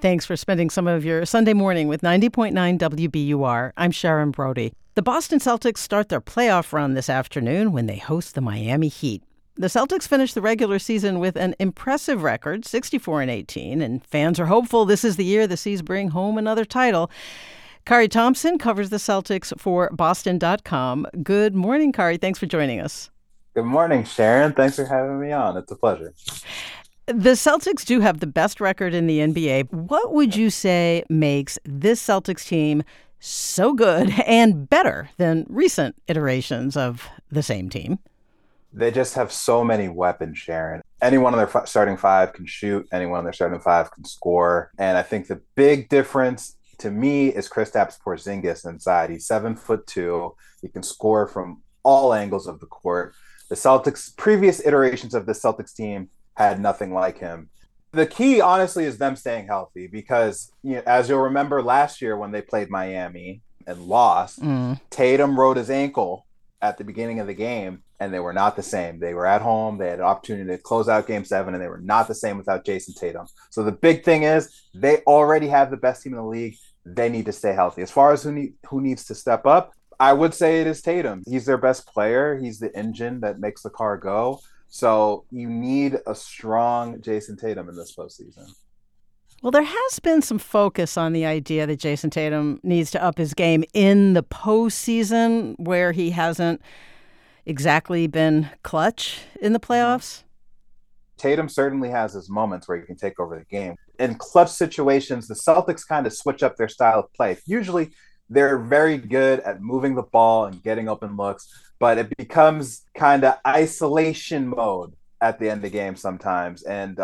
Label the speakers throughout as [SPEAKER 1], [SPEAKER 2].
[SPEAKER 1] Thanks for spending some of your Sunday morning with 90.9 WBUR. I'm Sharon Brody. The Boston Celtics start their playoff run this afternoon when they host the Miami Heat. The Celtics finished the regular season with an impressive record, 64-18, and fans are hopeful this is the year the Seas bring home another title. Kari Thompson covers the Celtics for Boston.com. Good morning, Kari. Thanks for joining us.
[SPEAKER 2] Good morning, Sharon. Thanks for having me on. It's a pleasure.
[SPEAKER 1] The Celtics do have the best record in the NBA. What would you say makes this Celtics team so good and better than recent iterations of the same team?
[SPEAKER 2] They just have so many weapons, Sharon. Anyone on their starting five can shoot. Anyone on their starting five can score. And I think the big difference to me is Kristaps Porzingis inside. He's 7'2". He can score from all angles of the court. The Celtics, previous iterations of the Celtics team had nothing like him. The key, honestly, is them staying healthy because, as you'll remember last year when they played Miami and lost, Tatum rolled his ankle at the beginning of the game, and they were not the same. They were at home. They had an opportunity to close out Game 7, and they were not the same without Jason Tatum. So the big thing is they already have the best team in the league. They need to stay healthy. As far as who needs to step up, I would say it is Tatum. He's their best player. He's the engine that makes the car go. So you need a strong Jason Tatum in this postseason.
[SPEAKER 1] Well, there has been some focus on the idea that Jason Tatum needs to up his game in the postseason where he hasn't exactly been clutch in the playoffs.
[SPEAKER 2] Tatum certainly has his moments where he can take over the game. In clutch situations, the Celtics kind of switch up their style of play. Usually they're very good at moving the ball and getting open looks, but it becomes kind of isolation mode at the end of the game sometimes. And,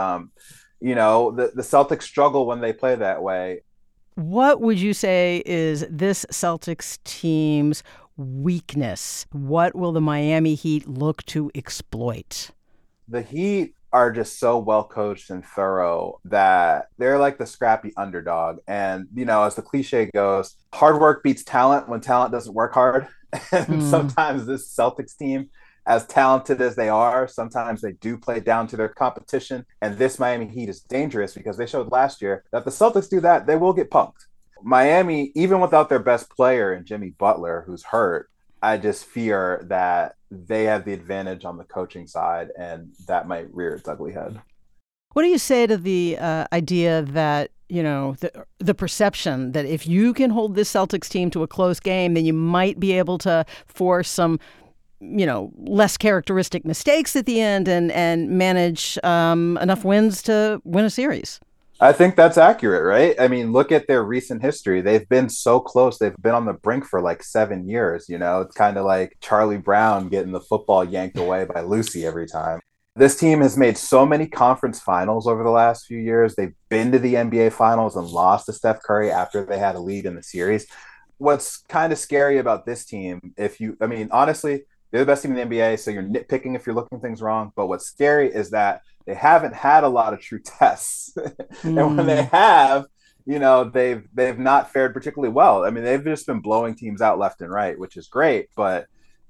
[SPEAKER 2] the Celtics struggle when they play that way.
[SPEAKER 1] What would you say is this Celtics team's weakness? What will the Miami Heat look to exploit?
[SPEAKER 2] The Heat are just so well coached and thorough that they're like the scrappy underdog. And, as the cliche goes, hard work beats talent when talent doesn't work hard. And sometimes this Celtics team, as talented as they are, sometimes they do play down to their competition. And this Miami Heat is dangerous because they showed last year that the Celtics do that, they will get punked. Miami, even without their best player in Jimmy Butler, who's hurt, I just fear that they have the advantage on the coaching side, and that might rear its ugly head.
[SPEAKER 1] What do you say to the idea that, the perception that if you can hold this Celtics team to a close game, then you might be able to force some, less characteristic mistakes at the end and manage enough wins to win a series?
[SPEAKER 2] I think that's accurate, right? I mean, look at their recent history. They've been so close. They've been on the brink for like 7 years. It's kind of like Charlie Brown getting the football yanked away by Lucy every time. This team has made so many conference finals over the last few years. They've been to the NBA finals and lost to Steph Curry after they had a lead in the series. What's kind of scary about this team, honestly, they're the best team in the NBA, so you're nitpicking if you're looking things wrong. But what's scary is that they haven't had a lot of true tests. And when they have, they've not fared particularly well. I mean, they've just been blowing teams out left and right, which is great. But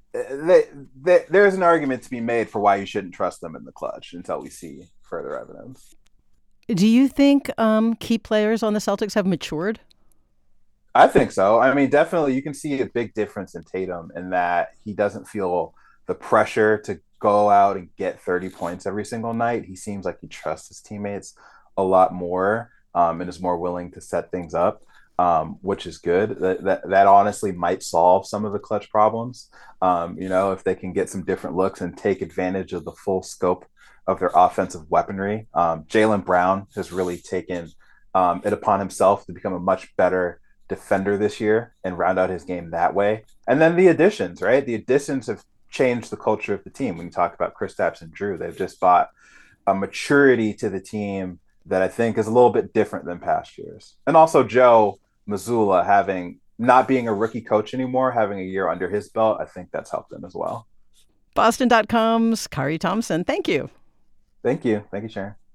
[SPEAKER 2] there's an argument to be made for why you shouldn't trust them in the clutch until we see further evidence.
[SPEAKER 1] Do you think key players on the Celtics have matured?
[SPEAKER 2] I think so. I mean, definitely you can see a big difference in Tatum in that he doesn't feel the pressure to go out and get 30 points every single night. He seems like he trusts his teammates a lot more and is more willing to set things up, which is good. That honestly might solve some of the clutch problems, if they can get some different looks and take advantage of the full scope of their offensive weaponry. Jaylen Brown has really taken it upon himself to become a much better defender this year and round out his game that way. And then the additions, right? The additions have changed the culture of the team. When you talk about Kristaps and Drew, they've just brought a maturity to the team that I think is a little bit different than past years. And also Joe Mazzulla not being a rookie coach anymore, having a year under his belt, I think that's helped them as well.
[SPEAKER 1] Boston.com's Kari Thompson. Thank you.
[SPEAKER 2] Thank you. Thank you, Sharon.